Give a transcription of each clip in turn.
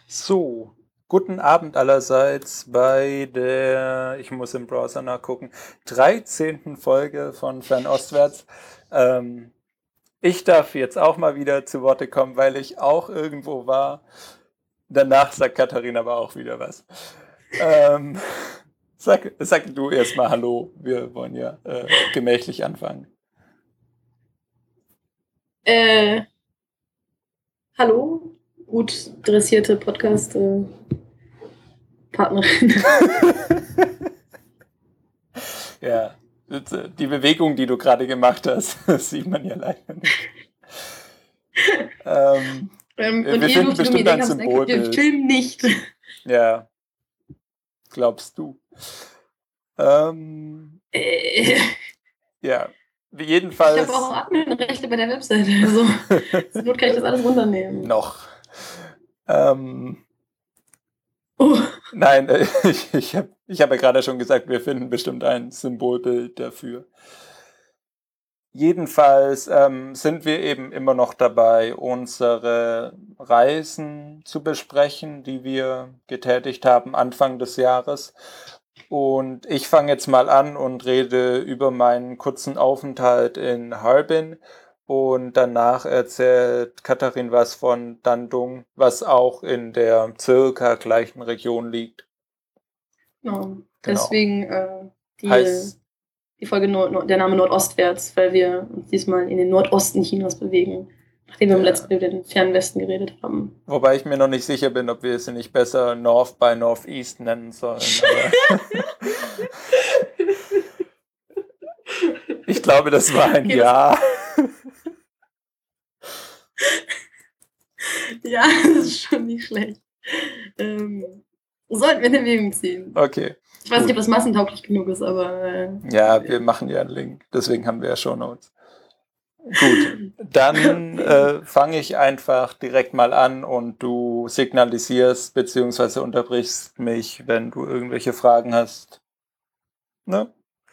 So, guten Abend allerseits bei der, ich muss im Browser nachgucken, 13. Folge von Fernostwärts. Ähm, Ich darf jetzt auch mal wieder zu Worte kommen, weil ich auch irgendwo war. Danach sagt Katharina aber auch wieder was. Ähm, sag du erstmal Hallo, wir wollen ja gemächlich anfangen. Äh, Hallo, gut dressierte Podcast-Partnerin. Ja, die Bewegung, die du gerade gemacht hast, das sieht man ja leider nicht. Ähm, Und Wir ihr finden durftet um die bestimmt Idee ein kommen, wir Symbolbild. filmen nicht. Ja, glaubst du. Ähm, Äh, ja, Ich habe auch jedenfalls Adminrechte bei der Webseite. Also, zur Not kann ich das alles runternehmen. noch. Ähm, Oh, nein, ich hab ja gerade schon gesagt, wir finden bestimmt ein Symbolbild dafür. Jedenfalls sind wir eben immer noch dabei, unsere Reisen zu besprechen, die wir getätigt haben Anfang des Jahres. Und ich fange jetzt mal an und rede über meinen kurzen Aufenthalt in Harbin. Und danach erzählt Katharin was von Dandung, was auch in der circa gleichen Region liegt. genau. Genau. Deswegen die, Heißt, die Folge der Name Nordostwärts, weil wir uns diesmal in den Nordosten Chinas bewegen, nachdem wir im letzten ja. Mal über den fernen Westen geredet haben. Wobei ich mir noch nicht sicher bin, ob wir sie nicht besser North by Northeast nennen sollen, aber ich glaube, das war ein Okay, das, Ja. ja, das ist schon nicht schlecht. Ähm, Sollten wir in Erwägung ziehen. Okay, Ich weiß nicht, ob gut. das massentauglich genug ist, aber Ja, wir machen ja einen Link, deswegen haben wir ja Shownotes. Gut, dann okay. fange ich einfach direkt mal an und du signalisierst bzw. unterbrichst mich, wenn du irgendwelche Fragen hast. Ne?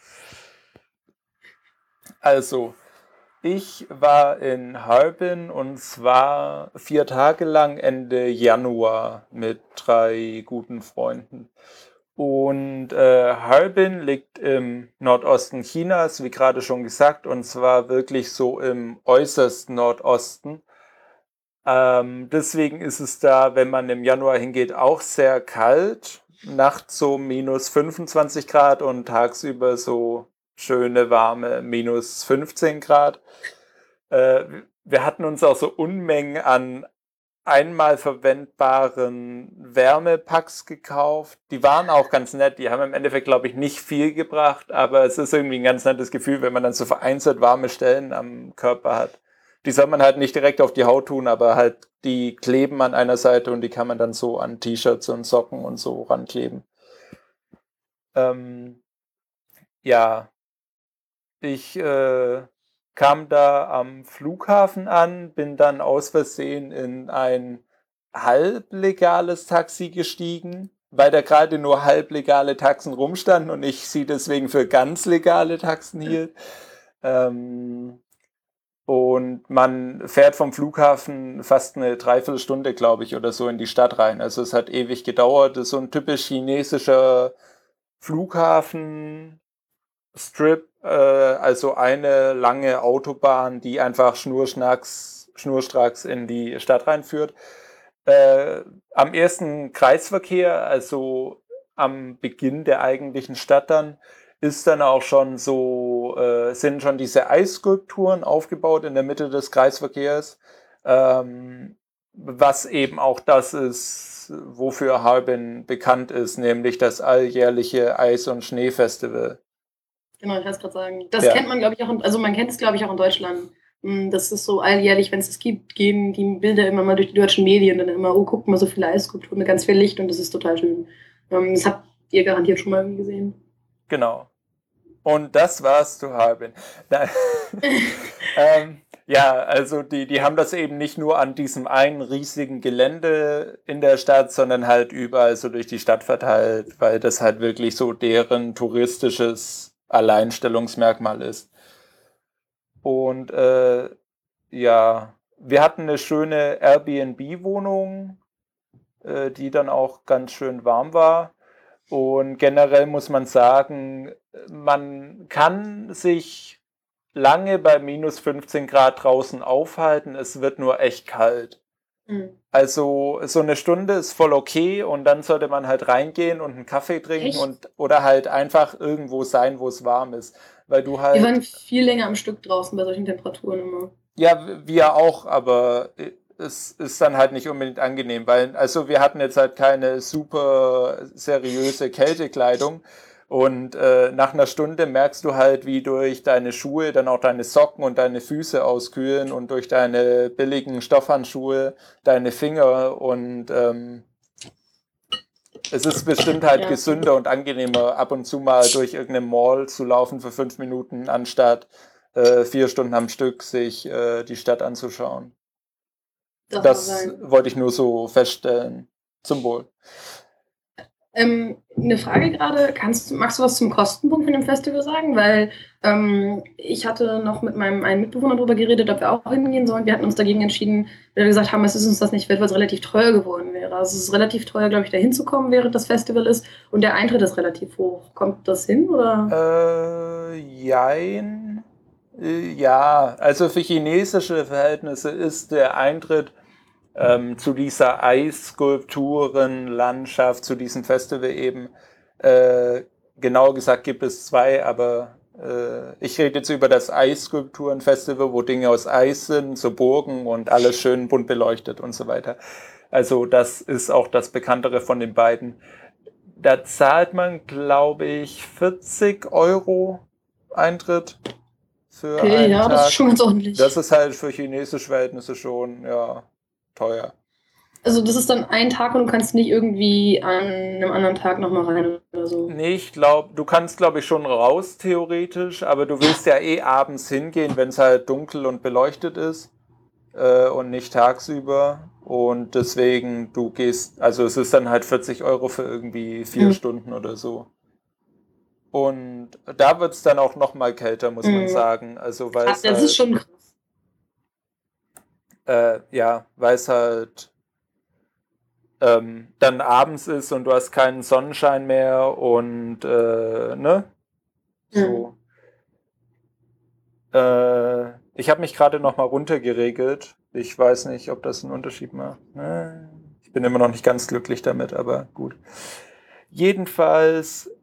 Also, ich war in Harbin und zwar 4 Tage lang Ende Januar mit 3 guten Freunden. Und Harbin liegt im Nordosten Chinas, wie gerade schon gesagt, und zwar wirklich so im äußersten Nordosten. Deswegen ist es da, wenn man im Januar hingeht, auch sehr kalt. Nachts so minus 25 Grad und tagsüber so schöne warme minus 15 Grad. Äh, Wir hatten uns auch so Unmengen an einmal verwendbaren Wärmepacks gekauft. Die waren auch ganz nett. Die haben im Endeffekt, glaube ich, nicht viel gebracht, aber es ist irgendwie ein ganz nettes Gefühl, wenn man dann so vereinzelt warme Stellen am Körper hat. Die soll man halt nicht direkt auf die Haut tun, aber halt die kleben an einer Seite und die kann man dann so an T-Shirts und Socken und so rankleben. Ähm, ja, ich kam da am Flughafen an, bin dann aus Versehen in ein halblegales Taxi gestiegen, weil da gerade nur halblegale Taxen rumstanden und ich sie deswegen für ganz legale Taxen hielt. Ähm, und man fährt vom Flughafen fast eine Dreiviertelstunde, glaube ich, oder so in die Stadt rein. Also es hat ewig gedauert. Das ist so ein typisch chinesischer Flughafen, Strip, also eine lange Autobahn, die einfach schnurstracks in die Stadt reinführt. Äh, Am ersten Kreisverkehr, also am Beginn der eigentlichen Stadt dann, ist dann auch schon so, sind schon diese Eisskulpturen aufgebaut in der Mitte des Kreisverkehrs, was eben auch das ist, wofür Harbin bekannt ist, nämlich das alljährliche Eis- und Schneefestival. Genau, ich wollte es gerade sagen. Das Ja, kennt man, glaube ich, auch, also man kennt es, glaube ich, auch in Deutschland. Das ist so alljährlich, wenn es das gibt, gehen die Bilder immer mal durch die deutschen Medien, dann immer, oh, guck mal, so viele Eisskulpturen mit ganz viel Licht und das ist total schön. Das habt ihr garantiert schon mal gesehen. genau. Und das war's zu Harbin. Nein. Ja, also die haben das eben nicht nur an diesem einen riesigen Gelände in der Stadt, sondern halt überall so durch die Stadt verteilt, weil das halt wirklich so deren touristisches Alleinstellungsmerkmal ist. Und ja, wir hatten eine schöne Airbnb-Wohnung die dann auch ganz schön warm war. Und generell muss man sagen, man kann sich lange bei minus 15 Grad draußen aufhalten, es wird nur echt kalt. Mhm. Also so eine Stunde ist voll okay und dann sollte man halt reingehen und einen Kaffee trinken Echt? oder halt einfach irgendwo sein, wo es warm ist. Weil du Wir waren halt, viel länger am Stück draußen bei solchen Temperaturen immer. ja, wir auch, aber es ist dann halt nicht unbedingt angenehm, weil, also wir hatten jetzt halt keine super seriöse Kältekleidung und nach einer Stunde merkst du halt, wie durch deine Schuhe dann auch deine Socken und deine Füße auskühlen und durch deine billigen Stoffhandschuhe deine Finger und es ist bestimmt halt Ja, gesünder und angenehmer, ab und zu mal durch irgendeine Mall zu laufen für 5 Minuten, anstatt 4 Stunden am Stück sich die Stadt anzuschauen. das mag Das sein. wollte ich nur so feststellen. Zum Wohl. Eine Frage gerade, magst du was zum Kostenpunkt von dem Festival sagen? Weil ich hatte noch mit meinem einen Mitbewohner darüber geredet, ob wir auch hingehen sollen. Wir hatten uns dagegen entschieden, weil wir gesagt haben, es ist uns das nicht wert, weil es relativ teuer geworden wäre. Also es ist relativ teuer, glaube ich, da hinzukommen, während das Festival ist. Und der Eintritt ist relativ hoch. Kommt das hin, oder? Jein. Ja, also für chinesische Verhältnisse ist der Eintritt zu dieser Eisskulpturenlandschaft, zu diesem Festival eben, äh, genauer gesagt gibt es zwei, aber ich rede jetzt über das Eisskulpturenfestival, wo Dinge aus Eis sind, so Burgen und alles schön bunt beleuchtet und so weiter. Also das ist auch das bekanntere von den beiden. Da zahlt man, glaube ich, 40 € Eintritt für Okay, einen ja, das ist Tag. schon ganz ordentlich. Das ist halt für chinesische Verhältnisse schon, ja, teuer. Also das ist dann ein Tag und du kannst nicht irgendwie an einem anderen Tag nochmal rein oder so. Nee, ich glaube, du kannst, glaube ich, schon raus, theoretisch, aber du willst ja eh abends hingehen, wenn es halt dunkel und beleuchtet ist und nicht tagsüber. Und deswegen, du gehst, also es ist dann halt 40 € für irgendwie 4 Stunden oder so. Und da wird es dann auch noch mal kälter, muss man Mhm. sagen. Also weil es Das ist halt, schon krass. ja, weil es halt dann abends ist und du hast keinen Sonnenschein mehr und ne, Mhm. so. Ich habe mich gerade noch mal runtergeregelt. Ich weiß nicht, ob das einen Unterschied macht. Ich bin immer noch nicht ganz glücklich damit, aber gut. Jedenfalls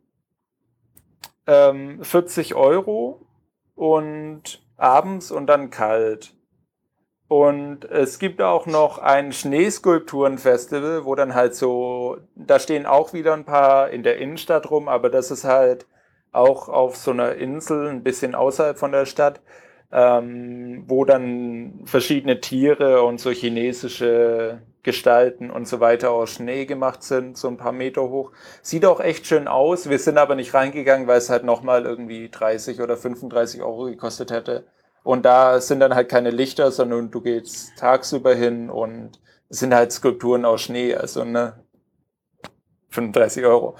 40 € und abends und dann kalt. Und es gibt auch noch ein Schneeskulpturenfestival, wo dann halt so, da stehen auch wieder ein paar in der Innenstadt rum, aber das ist halt auch auf so einer Insel, ein bisschen außerhalb von der Stadt, wo dann verschiedene Tiere und so chinesische Gestalten und so weiter aus Schnee gemacht sind, so ein paar Meter hoch. Sieht auch echt schön aus. Wir sind aber nicht reingegangen, weil es halt nochmal irgendwie 30 oder 35 € gekostet hätte. Und da sind dann halt keine Lichter, sondern du gehst tagsüber hin und es sind halt Skulpturen aus Schnee, also ne, 35 €.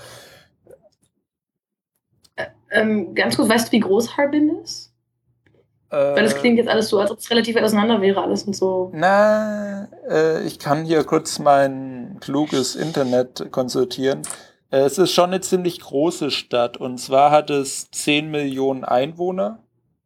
Ganz kurz, weißt du, wie groß Harbin ist? Weil das klingt jetzt alles so, als ob es relativ weit auseinander wäre, alles und so. Ich kann hier kurz mein kluges Internet konsultieren. Es ist schon eine ziemlich große Stadt und zwar hat es 10 Millionen Einwohner.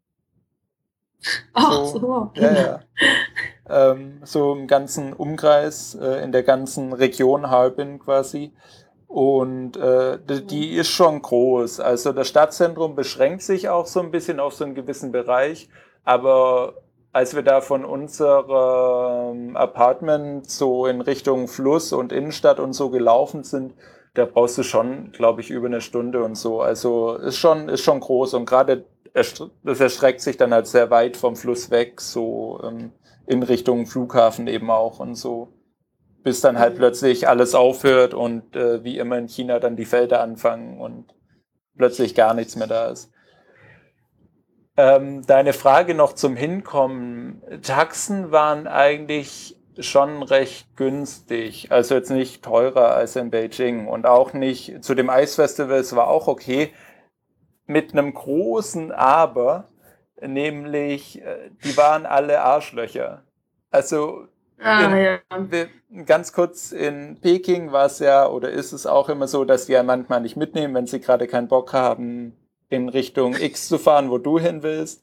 Ach So, so, ja, okay. ja. So im ganzen Umkreis, in der ganzen Region Harbin quasi. Und die ist schon groß. Also das Stadtzentrum beschränkt sich auch so ein bisschen auf so einen gewissen Bereich. Aber als wir da von unserem Apartment so in Richtung Fluss und Innenstadt und so gelaufen sind, da brauchst du schon, glaube ich, über eine Stunde und so. Also ist schon groß und gerade das erstreckt sich dann halt sehr weit vom Fluss weg, so in Richtung Flughafen eben auch und so. Bis dann halt Mhm. plötzlich alles aufhört und wie immer in China dann die Felder anfangen und plötzlich gar nichts mehr da ist. Deine Frage noch zum Hinkommen. Taxen waren eigentlich schon recht günstig, also jetzt nicht teurer als in Beijing und auch nicht zu dem Eisfestival, es war auch okay, mit einem großen Aber, nämlich die waren alle Arschlöcher. Also Ah, ja. Ganz kurz, in Peking war es ja, oder ist es auch immer so, dass die ja manchmal nicht mitnehmen, wenn sie gerade keinen Bock haben, in Richtung X zu fahren, wo du hin willst.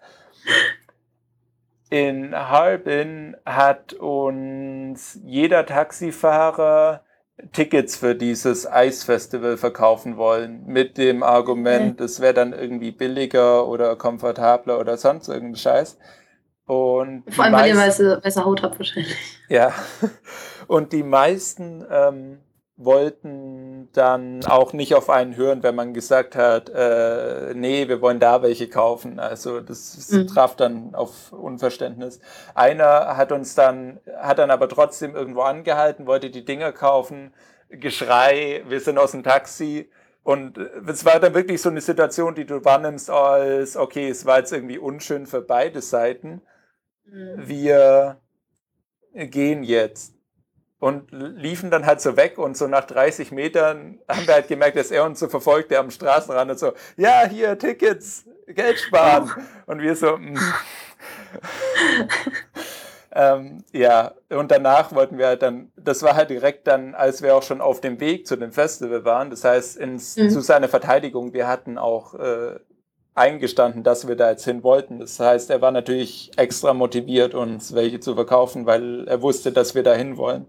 In Harbin hat uns jeder Taxifahrer Tickets für dieses Eisfestival verkaufen wollen, mit dem Argument, es wäre dann irgendwie billiger oder komfortabler oder sonst irgendein Scheiß. Und Vor allem, weil ihr weiße Haut habt wahrscheinlich. ja, und die meisten wollten dann auch nicht auf einen hören, wenn man gesagt hat, nee, wir wollen da welche kaufen. Also das traf dann auf Unverständnis. Einer hat dann aber trotzdem irgendwo angehalten, wollte die Dinger kaufen, Geschrei, wir sind aus dem Taxi. Und es war dann wirklich so eine Situation, die du wahrnimmst als, okay, es war jetzt irgendwie unschön für beide Seiten. Wir gehen jetzt. Und liefen dann halt so weg und so nach 30 Metern haben wir halt gemerkt, dass er uns so verfolgte am Straßenrand und so, ja, hier, Tickets, Geld sparen. Und wir so, ja, und danach wollten wir halt dann, das war halt direkt dann, als wir auch schon auf dem Weg zu dem Festival waren, das heißt, zu seiner Verteidigung, wir hatten auch eingestanden, dass wir da jetzt hin wollten. Das heißt, er war natürlich extra motiviert, uns welche zu verkaufen, weil er wusste, dass wir da hin wollen.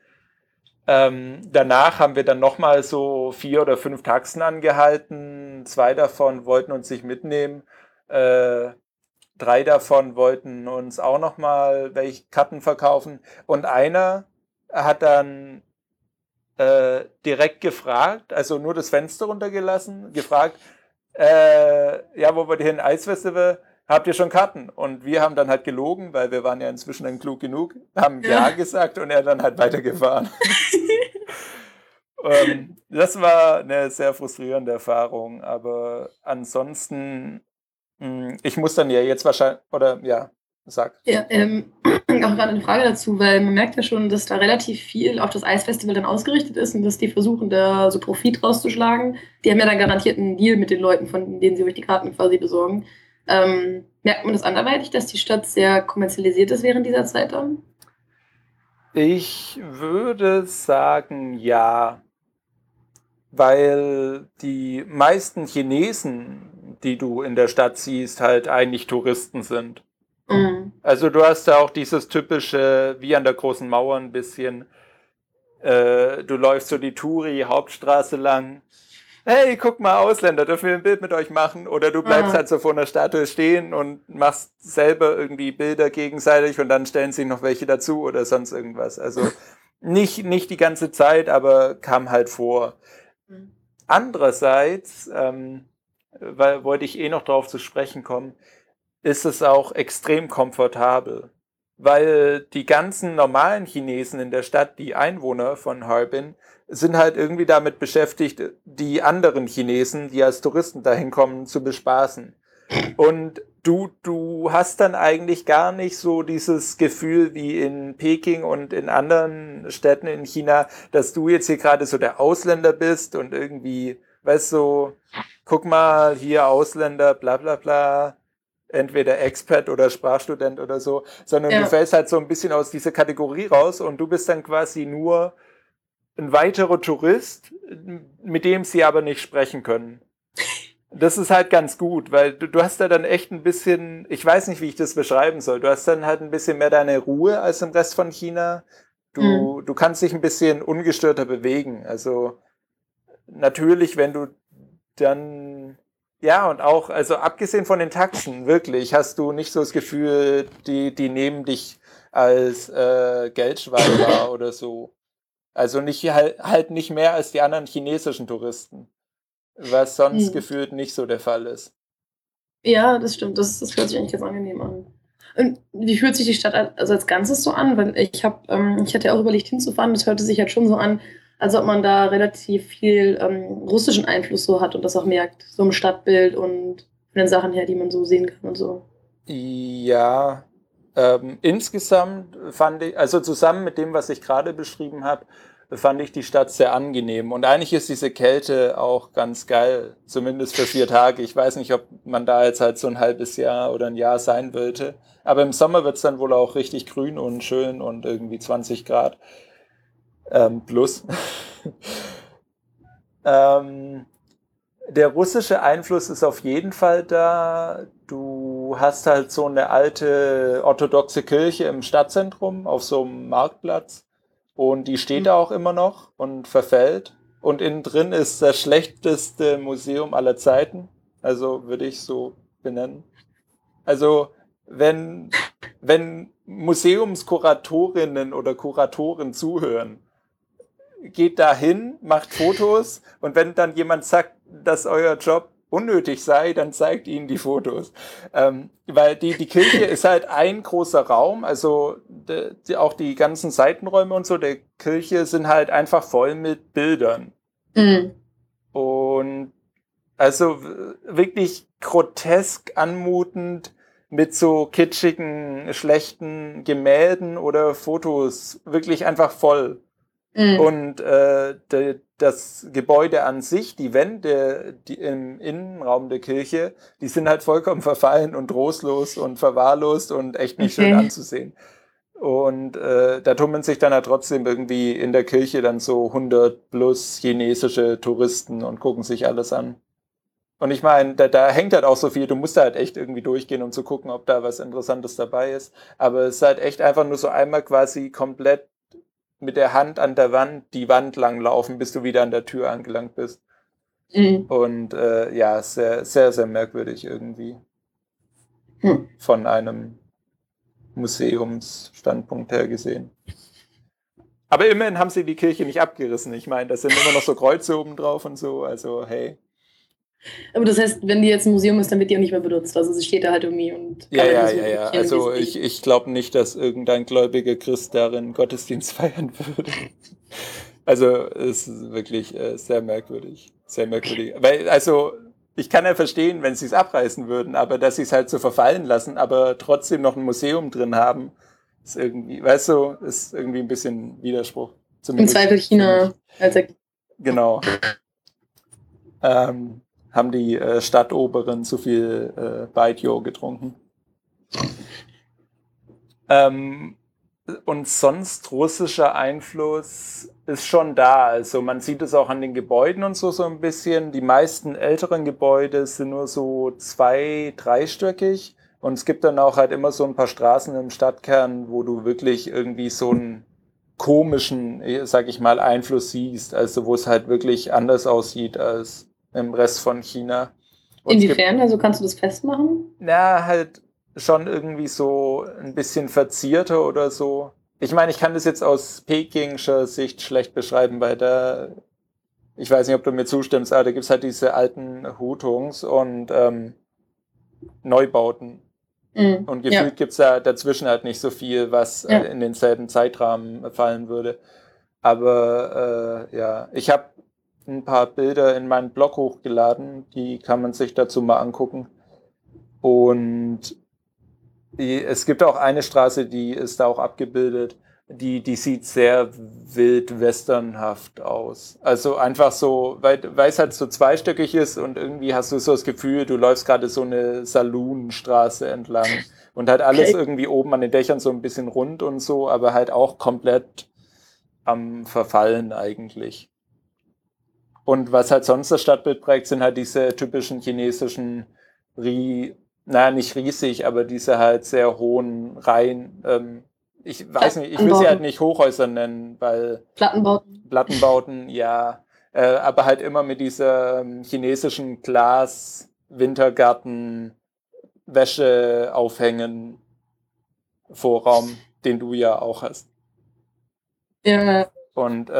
Danach haben wir dann nochmal so 4 oder 5 Taxen angehalten. 2 davon wollten uns nicht mitnehmen. 3 davon wollten uns auch nochmal welche Karten verkaufen. Und einer hat dann direkt gefragt, also nur das Fenster runtergelassen, gefragt, ja, wo wollt ihr hin? Eisfestival? Habt ihr schon Karten? Und wir haben dann halt gelogen, weil wir waren ja inzwischen dann klug genug, haben ja gesagt und er dann halt weitergefahren. Das war eine sehr frustrierende Erfahrung, aber ansonsten, ich muss dann ja jetzt wahrscheinlich, oder ja, sag. Ja, auch gerade eine Frage dazu, weil man merkt ja schon, dass da relativ viel auf das Eisfestival dann ausgerichtet ist und dass die versuchen, da so Profit rauszuschlagen. Die haben ja dann garantiert einen Deal mit den Leuten, von denen sie euch die Karten quasi besorgen. Merkt man das anderweitig, dass die Stadt sehr kommerzialisiert ist während dieser Zeit dann? Ich würde sagen, ja, weil die meisten Chinesen, die du in der Stadt siehst, halt eigentlich Touristen sind. Also du hast da auch dieses typische, wie an der großen Mauer ein bisschen, du läufst so die Touri-Hauptstraße lang, hey, guck mal, Ausländer, dürfen wir ein Bild mit euch machen? Oder du bleibst halt so vor einer Statue stehen und machst selber irgendwie Bilder gegenseitig und dann stellen sich noch welche dazu oder sonst irgendwas. Also nicht die ganze Zeit, aber kam halt vor. Andererseits, weil wollte ich noch drauf zu sprechen kommen, ist es auch extrem komfortabel. Weil die ganzen normalen Chinesen in der Stadt, die Einwohner von Harbin, sind halt irgendwie damit beschäftigt, die anderen Chinesen, die als Touristen dahin kommen, zu bespaßen. Und du hast dann eigentlich gar nicht so dieses Gefühl wie in Peking und in anderen Städten in China, dass du jetzt hier gerade so der Ausländer bist und irgendwie, weißt du, guck mal, hier Ausländer, bla bla bla, entweder Expat oder Sprachstudent oder so, sondern du fällst halt so ein bisschen aus dieser Kategorie raus und du bist dann quasi nur ein weiterer Tourist, mit dem sie aber nicht sprechen können. Das ist halt ganz gut, weil du hast da dann echt ein bisschen, ich weiß nicht, wie ich das beschreiben soll, du hast dann halt ein bisschen mehr deine Ruhe als im Rest von China. Du kannst dich ein bisschen ungestörter bewegen. Also natürlich, wenn du dann, ja, und auch, also abgesehen von den Taxen, wirklich, hast du nicht so das Gefühl, die nehmen dich als Geldschwein wahr oder so. Also nicht halt nicht mehr als die anderen chinesischen Touristen. Was sonst gefühlt nicht so der Fall ist. Ja, das stimmt. Das hört sich eigentlich ganz angenehm an. Und wie fühlt sich die Stadt also als Ganzes so an? Weil ich hatte ja auch überlegt hinzufahren. Das hörte sich halt schon so an, als ob man da relativ viel russischen Einfluss so hat und das auch merkt. So im Stadtbild und von den Sachen her, die man so sehen kann und so. Ja, insgesamt fand ich, also zusammen mit dem, was ich gerade beschrieben habe, fand ich die Stadt sehr angenehm. Und eigentlich ist diese Kälte auch ganz geil, zumindest für 4 Tage. Ich weiß nicht, ob man da jetzt halt so ein halbes Jahr oder ein Jahr sein wollte. Aber im Sommer wird es dann wohl auch richtig grün und schön und irgendwie 20 Grad plus. Der russische Einfluss ist auf jeden Fall da. Du hast halt so eine alte orthodoxe Kirche im Stadtzentrum auf so einem Marktplatz und die steht da auch immer noch und verfällt. Und innen drin ist das schlechteste Museum aller Zeiten. Also würde ich so benennen. Also wenn Museumskuratorinnen oder Kuratoren zuhören, geht dahin, macht Fotos und wenn dann jemand sagt, dass euer Job unnötig sei, dann zeigt ihnen die Fotos. Weil die Kirche ist halt ein großer Raum, also auch die ganzen Seitenräume und so der Kirche sind halt einfach voll mit Bildern. Mhm. Und also wirklich grotesk anmutend mit so kitschigen, schlechten Gemälden oder Fotos, wirklich einfach voll. Mhm. Und das Gebäude an sich, die Wände im Innenraum der Kirche, die sind halt vollkommen verfallen und trostlos und verwahrlost und echt nicht schön anzusehen. Und da tummeln sich dann halt trotzdem irgendwie in der Kirche dann so 100 plus chinesische Touristen und gucken sich alles an. Und ich meine, da hängt halt auch so viel, du musst da halt echt irgendwie durchgehen, um zu gucken, ob da was Interessantes dabei ist. Aber es ist halt echt einfach nur so einmal quasi komplett mit der Hand an der Wand die Wand lang laufen, bis du wieder an der Tür angelangt bist. Mhm. Und ja, sehr, sehr, sehr merkwürdig irgendwie. Von einem Museumsstandpunkt her gesehen. Aber immerhin haben sie die Kirche nicht abgerissen. Ich meine, da sind immer noch so Kreuze oben drauf und so. Also, hey. Aber das heißt, wenn die jetzt ein Museum ist, dann wird die auch nicht mehr benutzt. Also sie steht da halt irgendwie und Ja. erkennen, Also wie sie- ich glaube nicht, dass irgendein gläubiger Christ darin Gottesdienst feiern würde. Also es ist wirklich sehr merkwürdig. Sehr merkwürdig. Weil, also, ich kann ja verstehen, wenn sie es abreißen würden, aber dass sie es halt so verfallen lassen, aber trotzdem noch ein Museum drin haben, ist irgendwie, weißt du, ist irgendwie ein bisschen Widerspruch. Im Zumindest Zweifel für China mich. als Genau. Haben die Stadtoberen zu viel Baijiu getrunken. Und sonst russischer Einfluss ist schon da. Also man sieht es auch an den Gebäuden und so ein bisschen. Die meisten älteren Gebäude sind nur so 2-, 3-stöckig. Und es gibt dann auch halt immer so ein paar Straßen im Stadtkern, wo du wirklich irgendwie so einen komischen, sag ich mal, Einfluss siehst. Also wo es halt wirklich anders aussieht als im Rest von China. Und Inwiefern? Also kannst du das festmachen? na, halt schon irgendwie so ein bisschen verzierter oder so. Ich meine, ich kann das jetzt aus pekingscher Sicht schlecht beschreiben, weil ich weiß nicht, ob du mir zustimmst, aber da gibt es halt diese alten Hutungs und Neubauten. Mhm. Und gefühlt gibt es da dazwischen halt nicht so viel, was in denselben Zeitrahmen fallen würde. Aber ja, ich habe ein paar Bilder in meinen Blog hochgeladen, die kann man sich dazu mal angucken. Und es gibt auch eine Straße, die ist da auch abgebildet, die sieht sehr wild westernhaft aus. Also einfach so, weil es halt so zweistöckig ist und irgendwie hast du so das Gefühl, du läufst gerade so eine Saloonstraße entlang und halt alles irgendwie oben an den Dächern so ein bisschen rund und so, aber halt auch komplett am Verfallen eigentlich. Und was halt sonst das Stadtbild prägt, sind halt diese typischen chinesischen nicht riesig, aber diese halt sehr hohen Reihen. Ich weiß nicht, ich will sie halt nicht Hochhäuser nennen, weil Plattenbauten, ja, aber halt immer mit dieser chinesischen Glas-Wintergarten Wäsche aufhängen Vorraum, den du ja auch hast. Ja. Und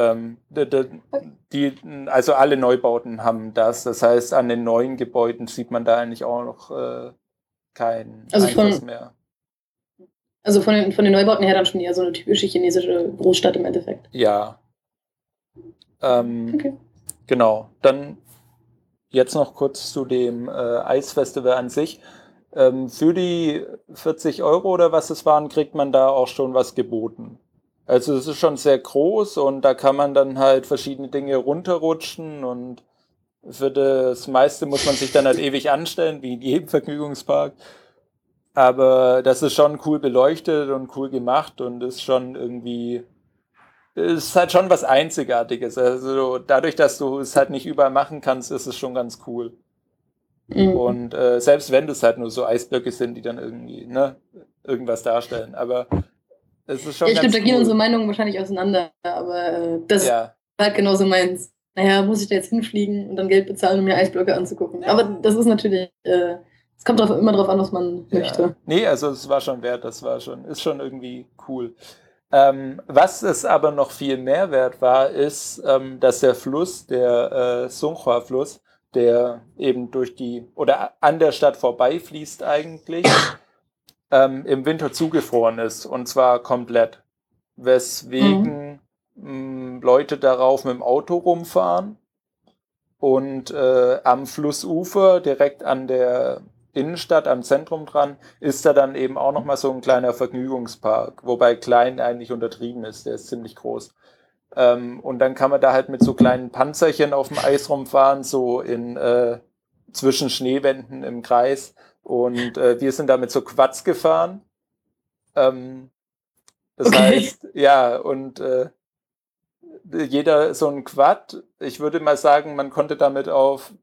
also alle Neubauten haben das. Das heißt, an den neuen Gebäuden sieht man da eigentlich auch noch keinen Einfluss mehr. Also von den Neubauten her dann schon eher so eine typische chinesische Großstadt im Endeffekt. Ja. Okay. Genau. Dann jetzt noch kurz zu dem Eisfestival an sich. Für die 40 € oder was es waren, kriegt man da auch schon was geboten. Also es ist schon sehr groß und da kann man dann halt verschiedene Dinge runterrutschen und für das meiste muss man sich dann halt ewig anstellen, wie in jedem Vergnügungspark. Aber das ist schon cool beleuchtet und cool gemacht und ist schon irgendwie, ist halt schon was Einzigartiges. Also dadurch, dass du es halt nicht überall machen kannst, ist es schon ganz cool. Mhm. Und selbst wenn das halt nur so Eisblöcke sind, die dann irgendwie, ne, irgendwas darstellen. Aber es ist Ja, schon ich glaube, ganz da gehen unsere cool. Meinungen wahrscheinlich auseinander, aber das ist Ja, halt genauso meins. Naja, muss ich da jetzt hinfliegen und dann Geld bezahlen, um mir Eisblöcke anzugucken. Aber das ist natürlich, es kommt immer drauf an, was man ja. möchte. Nee, also es war schon wert, ist schon irgendwie cool. Was es aber noch viel mehr wert war, ist, dass der Fluss, der Songhua-Fluss, der eben durch die oder an der Stadt vorbeifließt eigentlich, im Winter zugefroren ist und zwar komplett. Mhm. Weswegen Leute darauf mit dem Auto rumfahren und am Flussufer, direkt an der Innenstadt, am Zentrum dran, ist da dann eben auch nochmal so ein kleiner Vergnügungspark, wobei klein eigentlich untertrieben ist, der ist ziemlich groß. Und dann kann man da halt mit so kleinen Panzerchen auf dem Eis rumfahren, so in zwischen Schneewänden im Kreis. Und wir sind da mit so Quads gefahren. Ähm, das Okay. heißt, ja, und jeder so ein Quad. Ich würde mal sagen, man konnte damit auf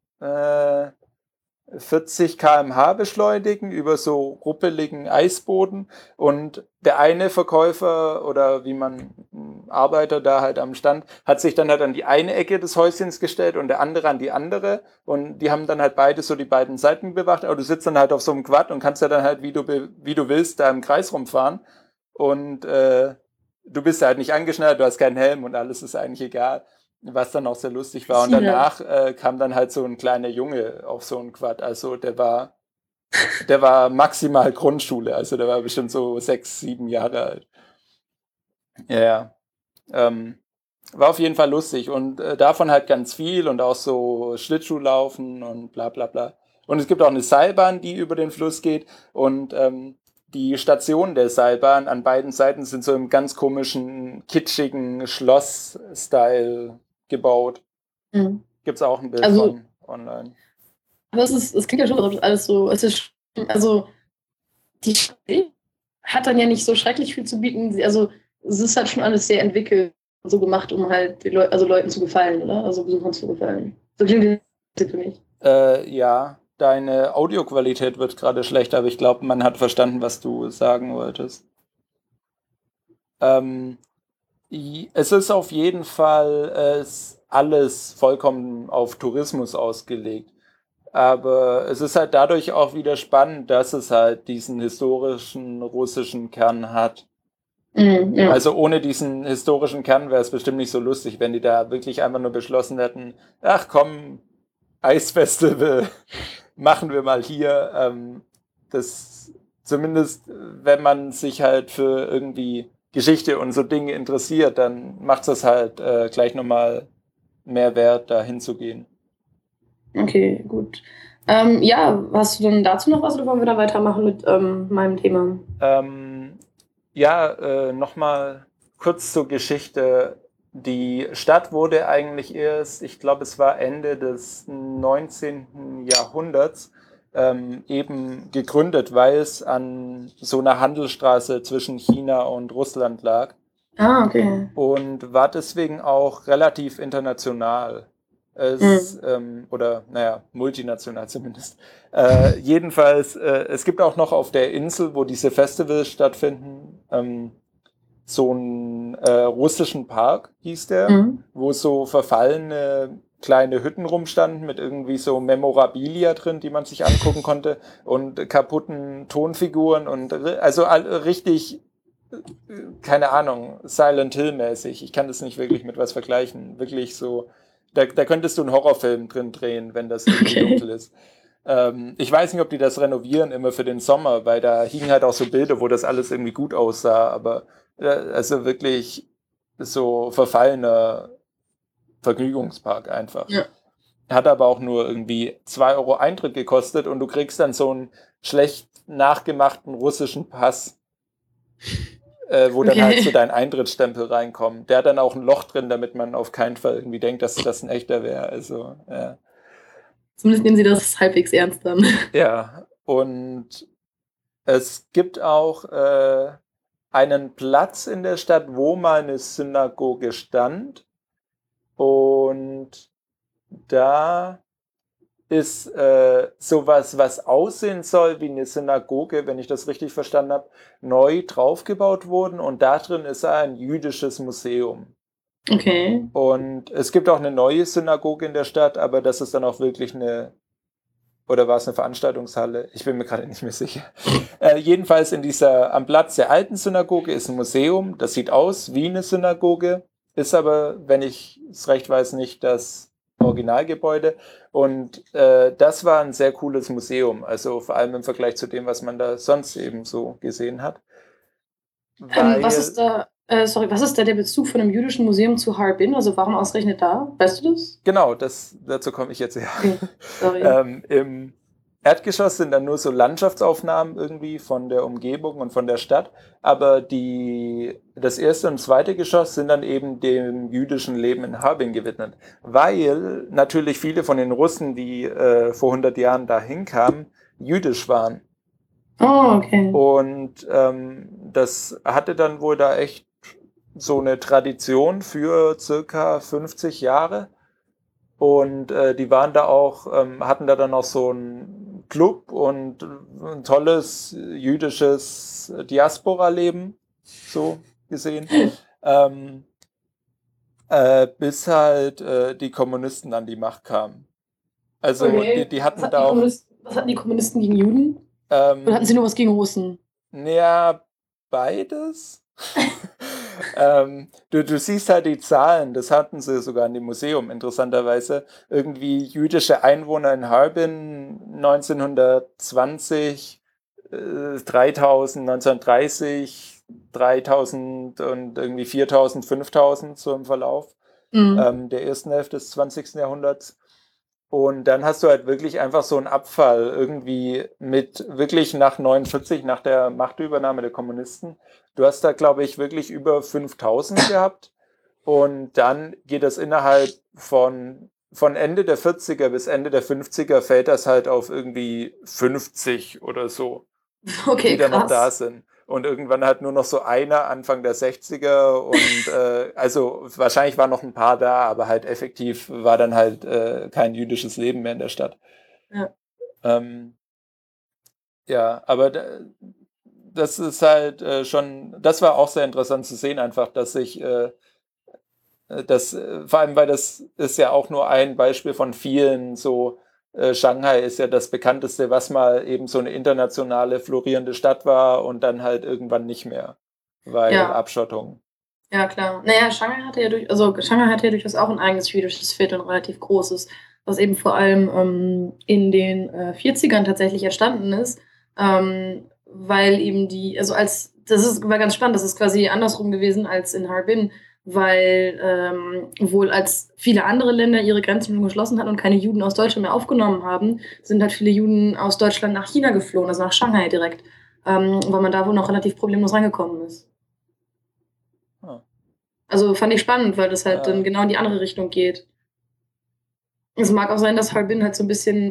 40 km/h beschleunigen über so ruppeligen Eisboden. Und der eine Verkäufer oder wie man Arbeiter da halt am Stand, hat sich dann halt an die eine Ecke des Häuschens gestellt und der andere an die andere. Und die haben dann halt beide so die beiden Seiten bewacht. Aber du sitzt dann halt auf so einem Quad und kannst ja dann halt, wie du willst, da im Kreis rumfahren. Und du bist halt nicht angeschnallt, du hast keinen Helm und alles ist eigentlich egal. Was dann auch sehr lustig war. Und China. danach kam dann halt so ein kleiner Junge auf so ein Quad. Also der war maximal Grundschule. Also der war bestimmt so 6, 7 Jahre alt. Ja, ja. War auf jeden Fall lustig. Und davon halt ganz viel und auch so Schlittschuhlaufen und bla bla bla. Und es gibt auch eine Seilbahn, die über den Fluss geht. Und die Stationen der Seilbahn an beiden Seiten sind so im ganz komischen, kitschigen Schloss-Style gebaut. Mhm. Gibt's auch ein Bild Also, von online. aber es klingt ja schon, als ob das alles so, also die Stadt hat dann ja nicht so schrecklich viel zu bieten. Also es ist halt schon alles sehr entwickelt und so gemacht, um halt also Leuten zu gefallen, oder? Also Besuchern zu gefallen. So klingt das für mich. Ja, deine Audioqualität wird gerade schlechter, aber ich glaube, man hat verstanden, was du sagen wolltest. Ähm, Es ist auf jeden Fall alles vollkommen auf Tourismus ausgelegt. Aber es ist halt dadurch auch wieder spannend, dass es halt diesen historischen russischen Kern hat. Mhm, ja. Also ohne diesen historischen Kern wäre es bestimmt nicht so lustig, wenn die da wirklich einfach nur beschlossen hätten, ach komm, Eisfestival machen wir mal hier. Das zumindest, wenn man sich halt für irgendwie Geschichte und so Dinge interessiert, dann macht es das halt gleich nochmal mehr wert, da hinzugehen. Okay, gut. Ja, hast du denn dazu noch was oder wollen wir da weitermachen mit meinem Thema? Ähm, ja, nochmal kurz zur Geschichte. Die Stadt wurde eigentlich erst, ich glaube, es war Ende des 19. Jahrhunderts, eben gegründet, weil es an so einer Handelsstraße zwischen China und Russland lag Ah, okay. und war deswegen auch relativ international. Mhm. Oder naja, multinational zumindest. Jedenfalls, es gibt auch noch auf der Insel, wo diese Festivals stattfinden, so einen russischen Park, hieß der, Mhm. wo so verfallene kleine Hütten rumstanden mit irgendwie so Memorabilia drin, die man sich angucken konnte und kaputten Tonfiguren und also richtig, keine Ahnung, Silent Hill mäßig. Ich kann das nicht wirklich mit was vergleichen. Wirklich so, da könntest du einen Horrorfilm drin drehen, wenn das irgendwie Okay. dunkel ist. Ich weiß nicht, ob die das renovieren immer für den Sommer, weil da hingen halt auch so Bilder, wo das alles irgendwie gut aussah, aber also wirklich so verfallener Vergnügungspark einfach. Ja. Hat aber auch nur irgendwie 2 € Eintritt gekostet und du kriegst dann so einen schlecht nachgemachten russischen Pass. wo dann halt so Okay. dein Eintrittsstempel reinkommt. Der hat dann auch ein Loch drin, damit man auf keinen Fall irgendwie denkt, dass das ein echter wäre. Also, Zumindest nehmen sie das halbwegs ernst dann. ja. Und es gibt auch einen Platz in der Stadt, wo mal eine Synagoge stand. Und da ist sowas, was aussehen soll wie eine Synagoge, wenn ich das richtig verstanden habe, neu draufgebaut worden. Und da drin ist ein jüdisches Museum. Okay. Und es gibt auch eine neue Synagoge in der Stadt, aber das ist dann auch wirklich oder war es eine Veranstaltungshalle? Ich bin mir gerade nicht mehr sicher. Jedenfalls am Platz der alten Synagoge ist ein Museum. Das sieht aus wie eine Synagoge, ist aber, wenn ich es recht weiß, nicht das Originalgebäude. Und das war ein sehr cooles Museum. Also vor allem im Vergleich zu dem, was man da sonst eben so gesehen hat. Was ist da der Bezug von einem jüdischen Museum zu Harbin? Also warum ausgerechnet da? Weißt du das? Genau, dazu komme ich jetzt her. Okay, sorry. Im Erdgeschoss sind dann nur so Landschaftsaufnahmen irgendwie von der Umgebung und von der Stadt, aber das erste und zweite Geschoss sind dann eben dem jüdischen Leben in Harbin gewidmet, weil natürlich viele von den Russen, die vor 100 Jahren dahin kamen, jüdisch waren. Oh, okay. Und das hatte dann wohl da echt so eine Tradition für circa 50 Jahre. Und die waren da auch, hatten da dann auch so einen Club und ein tolles jüdisches Diaspora-Leben, so gesehen. Bis halt die Kommunisten an die Macht kamen. Also Okay. die hatten da auch. Was hatten die Kommunisten gegen Juden? Oder hatten sie nur was gegen Russen? Ja, beides. Du siehst halt die Zahlen, das hatten sie sogar in dem Museum, interessanterweise. Irgendwie jüdische Einwohner in Harbin 1920, 3000, 1930, 3000 und irgendwie 4000, 5000 so im Verlauf der ersten Hälfte des 20. Jahrhunderts. Und dann hast du halt wirklich einfach so einen Abfall irgendwie mit wirklich nach 49, nach der Machtübernahme der Kommunisten. Du hast da, glaube ich, wirklich über 5000 gehabt. Und dann geht das innerhalb von Ende der 40er bis Ende der 50er fällt das halt auf irgendwie 50 oder so, Okay, die da noch da krass. sind. Und irgendwann halt nur noch so einer Anfang der 60er und also wahrscheinlich waren noch ein paar da, aber halt effektiv war dann halt kein jüdisches Leben mehr in der Stadt. Ja. Ja, aber das ist halt das war auch sehr interessant zu sehen, einfach, dass sich vor allem, weil das ist ja auch nur ein Beispiel von vielen, so Shanghai ist ja das bekannteste, was mal eben so eine internationale florierende Stadt war und dann halt irgendwann nicht mehr, weil Ja. Abschottung. Ja, klar. Naja, Shanghai hatte ja durchaus auch ein eigenes jüdisches Viertel, ein relativ großes, was eben vor allem in den 40ern tatsächlich entstanden ist, weil eben war ganz spannend, das ist quasi andersrum gewesen als in Harbin, weil wohl als viele andere Länder ihre Grenzen schon geschlossen hatten und keine Juden aus Deutschland mehr aufgenommen haben, sind halt viele Juden aus Deutschland nach China geflohen, also nach Shanghai direkt, weil man da wohl noch relativ problemlos reingekommen ist. Ah. Also fand ich spannend, weil das halt Ja. dann genau in die andere Richtung geht. Es mag auch sein, dass Harbin halt so ein bisschen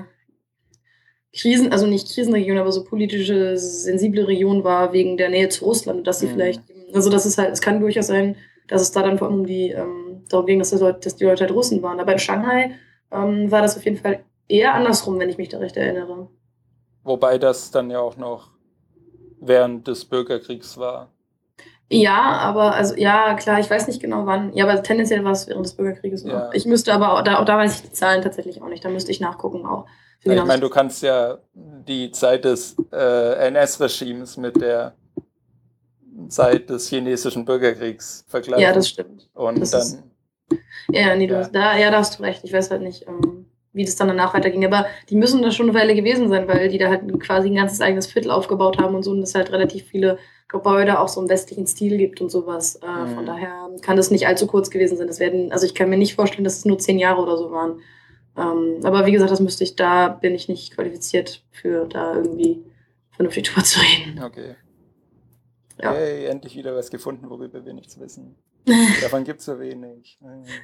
also nicht Krisenregion, aber so politische, sensible Region war wegen der Nähe zu Russland und dass sie vielleicht, also das ist halt, es kann durchaus sein, dass es da dann vor allem darum ging, dass die Leute halt Russen waren. Aber in Shanghai war das auf jeden Fall eher andersrum, wenn ich mich da recht erinnere. Wobei das dann ja auch noch während des Bürgerkriegs war. Ja, aber, also, ja, klar, ich weiß nicht genau wann. Ja, aber tendenziell war es während des Bürgerkrieges noch. Ja. Ich müsste aber, auch da weiß ich die Zahlen tatsächlich auch nicht. Da müsste ich nachgucken auch. Ich meine, du kannst ja die Zeit des NS-Regimes mit der Zeit des chinesischen Bürgerkriegs vergleichen. Ja, das stimmt. Und Das dann. da hast du recht. Ich weiß halt nicht, wie das dann danach weiterging. Aber die müssen da schon eine Weile gewesen sein, weil die da halt quasi ein ganzes eigenes Viertel aufgebaut haben und so. Und es halt relativ viele Gebäude auch so im westlichen Stil gibt und sowas. Von daher kann das nicht allzu kurz gewesen sein. Also ich kann mir nicht vorstellen, dass es nur 10 Jahre oder so waren. Aber wie gesagt, da bin ich nicht qualifiziert für, da irgendwie vernünftig drüber zu reden. Okay. Ja. Hey, endlich wieder was gefunden, worüber wir nichts wissen. Davon gibt es so wenig.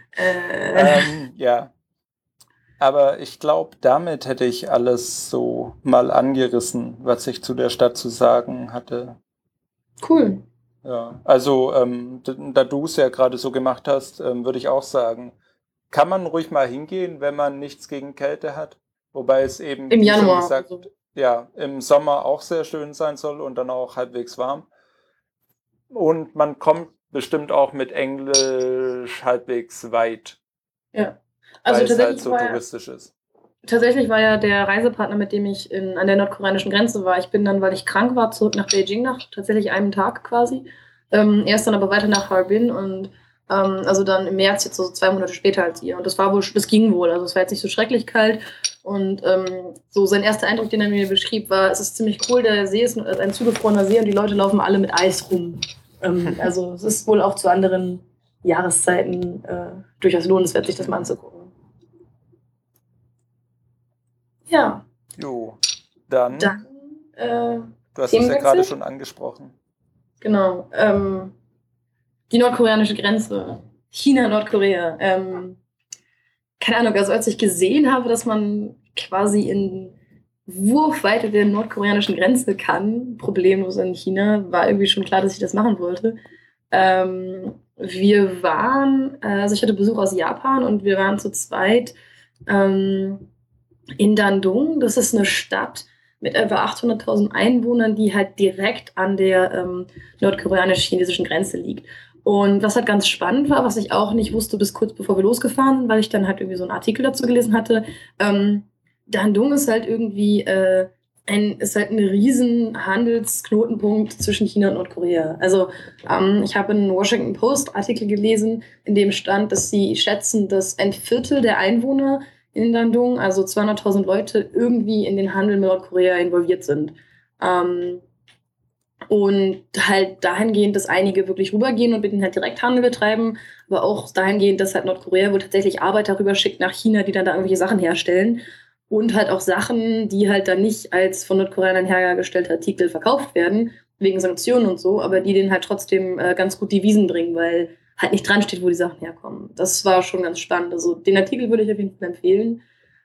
Ja, aber ich glaube, damit hätte ich alles so mal angerissen, was ich zu der Stadt zu sagen hatte. Cool. Ja, also da du es ja gerade so gemacht hast, würde ich auch sagen, kann man ruhig mal hingehen, wenn man nichts gegen Kälte hat. Wobei es eben, Im wie schon Januar. gesagt, Also. ja, im Sommer auch sehr schön sein soll und dann auch halbwegs warm. Und man kommt bestimmt auch mit Englisch halbwegs weit, Ja. Also weil es halt so touristisch ist. tatsächlich war ja der Reisepartner, mit dem ich an der nordkoreanischen Grenze war. Ich bin dann, weil ich krank war, zurück nach Beijing nach tatsächlich einem Tag quasi. Er ist dann aber weiter nach Harbin und also dann im März, jetzt so 2 Monate später als ihr. Und das ging wohl. Also es war jetzt nicht so schrecklich kalt. Und so sein erster Eindruck, den er mir beschrieb, war, es ist ziemlich cool, der See ist ein zugefrorener See und die Leute laufen alle mit Eis rum. Also es ist wohl auch zu anderen Jahreszeiten durchaus lohnenswert, sich das mal anzugucken. Ja. Jo, dann Dann, du hast es ja Themenwechsel? gerade schon angesprochen. Genau. Die nordkoreanische Grenze. China, Nordkorea. Keine Ahnung, also als ich gesehen habe, dass man quasi in Wurfweite der nordkoreanischen Grenze kann, problemlos in China, war irgendwie schon klar, dass ich das machen wollte. Wir waren, also ich hatte Besuch aus Japan und wir waren zu zweit in Dandong. Das ist eine Stadt mit etwa 800.000 Einwohnern, die halt direkt an der nordkoreanisch-chinesischen Grenze liegt. Und was halt ganz spannend war, was ich auch nicht wusste bis kurz bevor wir losgefahren sind, weil ich dann halt irgendwie so einen Artikel dazu gelesen hatte, Dandong ist halt irgendwie ist halt ein riesen Handelsknotenpunkt zwischen China und Nordkorea. Also ich habe einen Washington Post Artikel gelesen, in dem stand, dass sie schätzen, dass ein Viertel der Einwohner in Dandong, also 200.000 Leute, irgendwie in den Handel mit Nordkorea involviert sind. Und halt dahingehend, dass einige wirklich rübergehen und mit denen halt direkt Handel betreiben, aber auch dahingehend, dass halt Nordkorea wohl tatsächlich Arbeiter rüberschickt nach China, die dann da irgendwelche Sachen herstellen. Und halt auch Sachen, die halt dann nicht als von Nordkoreanern hergestellte Artikel verkauft werden, wegen Sanktionen und so, aber die denen halt trotzdem ganz gut Devisen bringen, weil halt nicht dran steht, wo die Sachen herkommen. Das war schon ganz spannend. Also den Artikel würde ich auf jeden Fall empfehlen.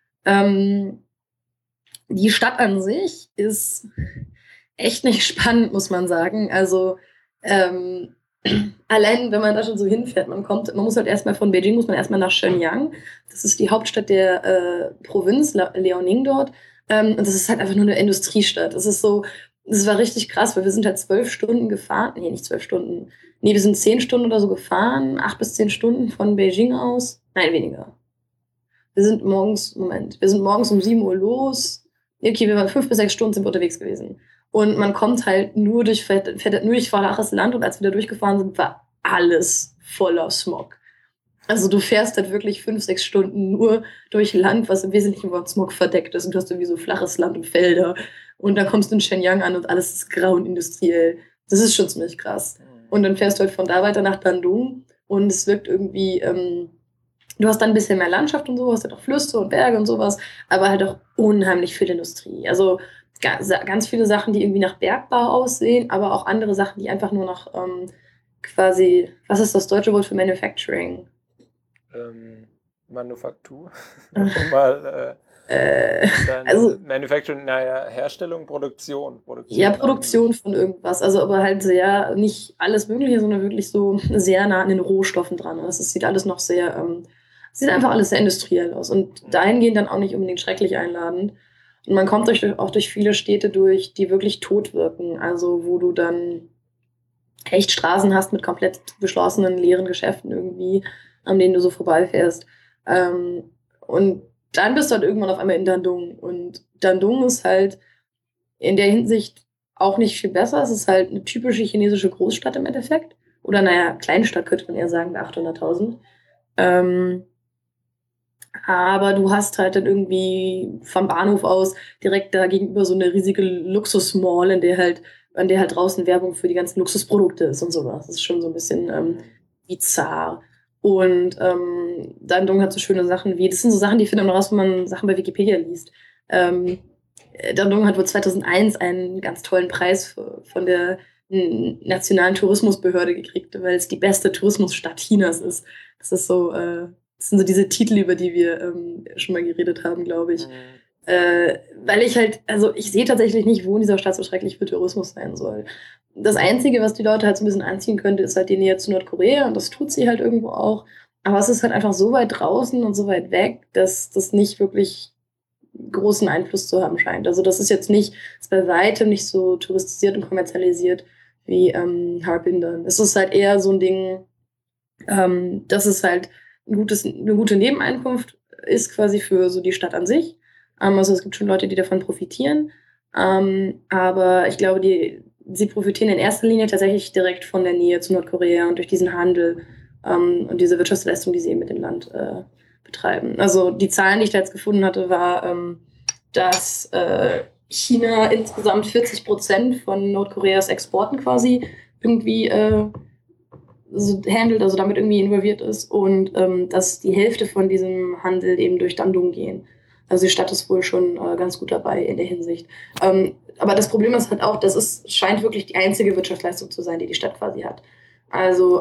Die Stadt an sich ist echt nicht spannend, muss man sagen. Also allein, wenn man da schon so hinfährt, man muss halt erstmal von Beijing, muss man erstmal nach Shenyang. Das ist die Hauptstadt der Provinz, Liaoning dort. Und das ist halt einfach nur eine Industriestadt. Das war richtig krass, weil wir sind halt 12 Stunden gefahren. Nee, nicht 12 Stunden. Nee, wir sind 10 Stunden oder so gefahren. 8 bis 10 Stunden von Beijing aus. Nein, weniger. Wir sind morgens um 7 Uhr los. Okay, wir waren 5 bis 6 Stunden sind wir unterwegs gewesen. Und man kommt halt fährt nur durch flaches Land und als wir da durchgefahren sind, war alles voller Smog. Also du fährst halt wirklich 5, 6 Stunden nur durch Land, was im Wesentlichen von Smog verdeckt ist und du hast irgendwie so flaches Land und Felder und dann kommst du in Shenyang an und alles ist grau und industriell. Das ist schon ziemlich krass. Und dann fährst du halt von da weiter nach Dandong und es wirkt irgendwie, du hast dann ein bisschen mehr Landschaft und so, hast halt auch Flüsse und Berge und sowas, aber halt auch unheimlich viel Industrie. Also ganz viele Sachen, die irgendwie nach Bergbau aussehen, aber auch andere Sachen, die einfach nur nach quasi, was ist das deutsche Wort für Manufacturing? Manufaktur. Mal Also Manufacturing, naja, Herstellung, Produktion. Ja, Produktion von irgendwas. Also aber halt sehr, nicht alles Mögliche, sondern wirklich so sehr nah an den Rohstoffen dran. Also es sieht alles noch sehr, sieht einfach alles sehr industriell aus. Und dahingehend dann auch nicht unbedingt schrecklich einladend. Und man kommt auch durch viele Städte durch, die wirklich tot wirken. Also wo du dann echt Straßen hast mit komplett geschlossenen, leeren Geschäften irgendwie, an denen du so vorbeifährst. Und dann bist du halt irgendwann auf einmal in Dandong. Und Dandong ist halt in der Hinsicht auch nicht viel besser. Es ist halt eine typische chinesische Großstadt im Endeffekt. Oder naja, Kleinstadt könnte man eher sagen, bei 800.000. Aber du hast halt dann irgendwie vom Bahnhof aus direkt da gegenüber so eine riesige Luxusmall, an der halt draußen Werbung für die ganzen Luxusprodukte ist und sowas. Das ist schon so ein bisschen bizarr. Und Dandong hat so schöne Sachen wie, das sind so Sachen, die findet man raus, wenn man Sachen bei Wikipedia liest. Dandong hat wohl 2001 einen ganz tollen Preis von der einen nationalen Tourismusbehörde gekriegt, weil es die beste Tourismusstadt Chinas ist. Das ist so, das sind so diese Titel, über die wir schon mal geredet haben, glaube ich. Weil ich halt, also ich sehe tatsächlich nicht, wo in dieser Stadt so schrecklich für Tourismus sein soll. Das Einzige, was die Leute halt so ein bisschen anziehen könnte, ist halt die Nähe zu Nordkorea und das tut sie halt irgendwo auch. Aber es ist halt einfach so weit draußen und so weit weg, dass das nicht wirklich großen Einfluss zu haben scheint. Also das ist jetzt nicht, ist bei weitem nicht so touristisiert und kommerzialisiert wie Harbin dann. Es ist halt eher so ein Ding, dass es halt eine gute Nebeneinkunft ist quasi für so die Stadt an sich. Also es gibt schon Leute, die davon profitieren. Aber ich glaube, sie profitieren in erster Linie tatsächlich direkt von der Nähe zu Nordkorea und durch diesen Handel und diese Wirtschaftsleistung, die sie eben mit dem Land betreiben. Also die Zahlen, die ich da jetzt gefunden hatte, war, dass China insgesamt 40% von Nordkoreas Exporten quasi irgendwie so handelt, also damit irgendwie involviert ist und dass die Hälfte von diesem Handel eben durch Dandong gehen. Also die Stadt ist wohl schon ganz gut dabei in der Hinsicht. Aber das Problem ist halt auch, scheint wirklich die einzige Wirtschaftsleistung zu sein, die die Stadt quasi hat. Also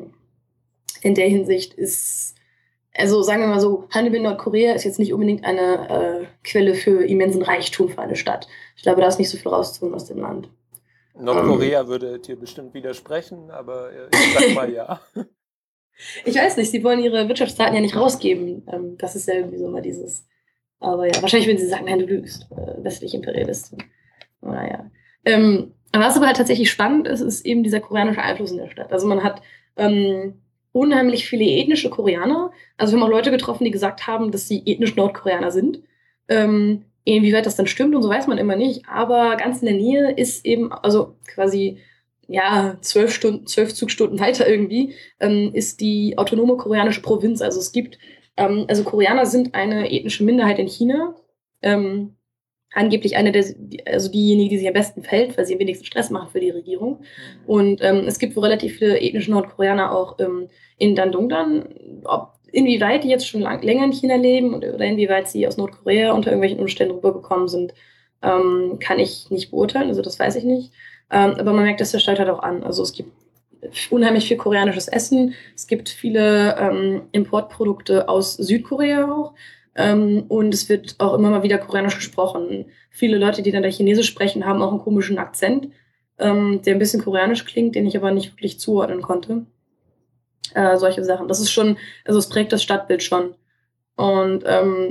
in der Hinsicht also sagen wir mal so, Handel mit Nordkorea ist jetzt nicht unbedingt eine Quelle für immensen Reichtum für eine Stadt. Ich glaube, da ist nicht so viel rauszuholen aus dem Land. Nordkorea würde dir bestimmt widersprechen, aber ich sag mal ja. Ich weiß nicht, sie wollen ihre Wirtschaftsdaten ja nicht rausgeben. Das ist ja irgendwie so mal dieses. Aber ja, wahrscheinlich würden sie sagen, nein, du lügst, westliche Imperialistin. Naja. Was aber halt tatsächlich spannend ist, ist eben dieser koreanische Einfluss in der Stadt. Also man hat unheimlich viele ethnische Koreaner. Also wir haben auch Leute getroffen, die gesagt haben, dass sie ethnisch Nordkoreaner sind. Inwieweit das dann stimmt und so weiß man immer nicht. Aber ganz in der Nähe ist eben, also quasi ja, 12 Zugstunden weiter irgendwie, ist die autonome koreanische Provinz. Also es gibt, also Koreaner sind eine ethnische Minderheit in China. Angeblich also diejenige, die sich am besten fällt, weil sie am wenigsten Stress machen für die Regierung. Und es gibt wohl relativ viele ethnische Nordkoreaner auch in Dandong dann. Inwieweit die jetzt schon länger in China leben oder inwieweit sie aus Nordkorea unter irgendwelchen Umständen rübergekommen sind, kann ich nicht beurteilen. Also das weiß ich nicht. Aber man merkt, dass der Stadt halt auch an. Also es gibt unheimlich viel koreanisches Essen. Es gibt viele Importprodukte aus Südkorea auch. Und es wird auch immer mal wieder koreanisch gesprochen. Viele Leute, die dann da Chinesisch sprechen, haben auch einen komischen Akzent, der ein bisschen koreanisch klingt, den ich aber nicht wirklich zuordnen konnte. Solche Sachen. Das ist schon, also es prägt das Stadtbild schon. Und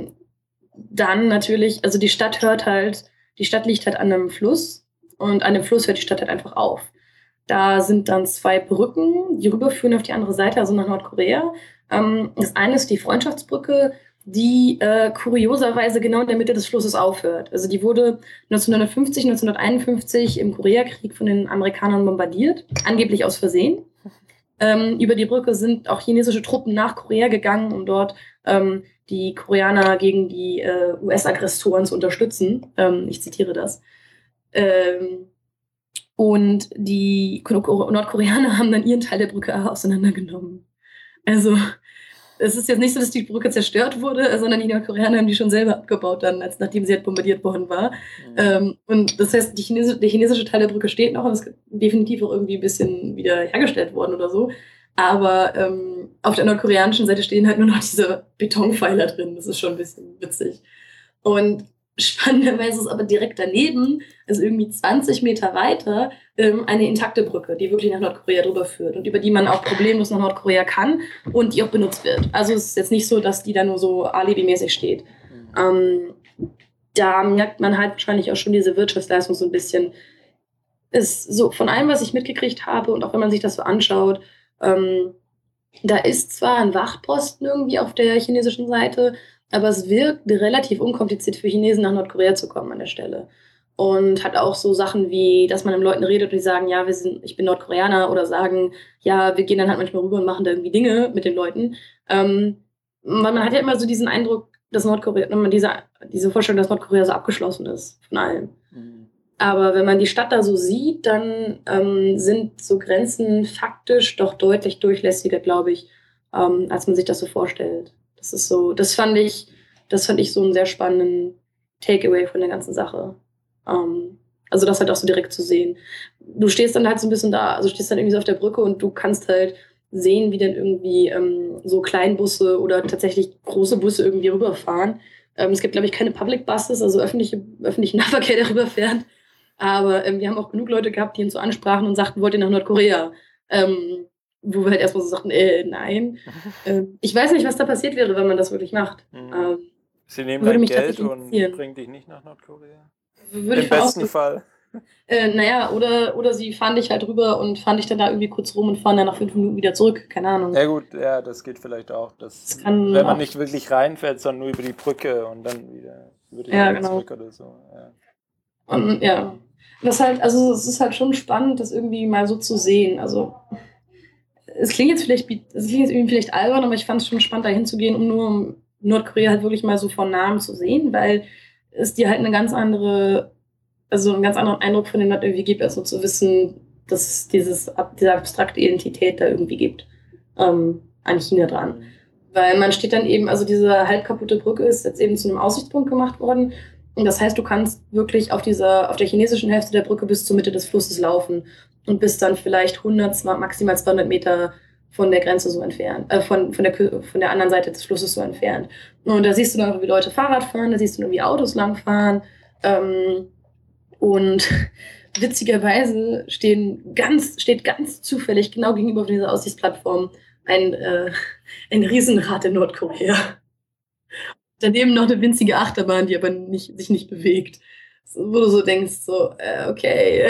dann natürlich, also die Stadt liegt halt an einem Fluss und an dem Fluss hört die Stadt halt einfach auf. Da sind dann 2 Brücken, die rüberführen auf die andere Seite, also nach Nordkorea. Das eine ist die Freundschaftsbrücke, die kurioserweise genau in der Mitte des Flusses aufhört. Also die wurde 1950, 1951 im Koreakrieg von den Amerikanern bombardiert, angeblich aus Versehen. Über die Brücke sind auch chinesische Truppen nach Korea gegangen, um dort die Koreaner gegen die US-Aggressoren zu unterstützen. Ich zitiere das. Und die Nordkoreaner haben dann ihren Teil der Brücke auseinandergenommen. Also es ist jetzt nicht so, dass die Brücke zerstört wurde, sondern die Nordkoreaner haben die schon selber abgebaut, nachdem sie halt bombardiert worden war. Und das heißt, der chinesische Teil der Brücke steht noch und ist definitiv auch irgendwie ein bisschen wieder hergestellt worden oder so. Aber auf der nordkoreanischen Seite stehen halt nur noch diese Betonpfeiler drin. Das ist schon ein bisschen witzig. Und spannenderweise ist aber direkt daneben, also irgendwie 20 Meter weiter, eine intakte Brücke, die wirklich nach Nordkorea drüber führt und über die man auch problemlos nach Nordkorea kann und die auch benutzt wird. Also es ist jetzt nicht so, dass die da nur so alibimäßig steht. Da merkt man halt wahrscheinlich auch schon diese Wirtschaftsleistung so ein bisschen. Ist so von allem, was ich mitgekriegt habe und auch wenn man sich das so anschaut, da ist zwar ein Wachposten irgendwie auf der chinesischen Seite, aber es wirkt relativ unkompliziert für Chinesen nach Nordkorea zu kommen an der Stelle. Und hat auch so Sachen wie, dass man mit Leuten redet und die sagen, ja, ich bin Nordkoreaner oder sagen, ja, wir gehen dann halt manchmal rüber und machen da irgendwie Dinge mit den Leuten. Weil man hat ja immer so diesen Eindruck, dass diese Vorstellung, dass Nordkorea so abgeschlossen ist von allem. Aber wenn man die Stadt da so sieht, dann sind so Grenzen faktisch doch deutlich durchlässiger, glaube ich, als man sich das so vorstellt. Das fand ich so einen sehr spannenden Takeaway von der ganzen Sache. Also das halt auch so direkt zu sehen. Du stehst dann halt so ein bisschen da, also stehst dann irgendwie so auf der Brücke und du kannst halt sehen, wie dann irgendwie so Kleinbusse oder tatsächlich große Busse irgendwie rüberfahren. Es gibt, glaube ich, keine Public Buses, also öffentlichen Nahverkehr, der rüberfährt. Aber wir haben auch genug Leute gehabt, die uns so ansprachen und sagten, wollt ihr nach Nordkorea? Wo wir halt erstmal so sagten, nein. Ich weiß nicht, was da passiert wäre, wenn man das wirklich macht. Sie nehmen Würde dein mich Geld tatsächlich und interessieren. bringen dich nicht nach Nordkorea? Würde ich Im von besten ausgehen. Fall. Naja, oder sie fahren dich halt rüber und fahren dich dann da irgendwie kurz rum und fahren dann nach 5 Minuten wieder zurück. Keine Ahnung. Ja gut, ja, das geht vielleicht auch. Das kann wenn man auch. nicht wirklich reinfährt, sondern nur über die Brücke und dann wieder über die Ja, Brücke genau. zurück oder so. Ja. Und ja. Das halt, also es ist halt schon spannend, das irgendwie mal so zu sehen. Also es klingt jetzt irgendwie vielleicht albern, aber ich fand es schon spannend, da hinzugehen, um Nordkorea halt wirklich mal so von Namen zu sehen, weil es dir halt einen ganz anderen Eindruck von dem Land irgendwie gibt, also zu wissen, dass es diese abstrakte Identität da irgendwie gibt, an China dran. Weil man steht dann eben, also diese halb kaputte Brücke ist jetzt eben zu einem Aussichtspunkt gemacht worden. Und das heißt, du kannst wirklich auf der chinesischen Hälfte der Brücke bis zur Mitte des Flusses laufen und bist dann vielleicht 100, maximal 200 Meter von der Grenze so entfernt, von der anderen Seite des Flusses so entfernt. Und da siehst du dann, wie Leute Fahrrad fahren, da siehst du dann, wie Autos langfahren. Und witzigerweise steht ganz zufällig genau gegenüber dieser Aussichtsplattform ein Riesenrad in Nordkorea. Daneben noch eine winzige Achterbahn, die aber sich nicht bewegt. Wo du so denkst, so, okay.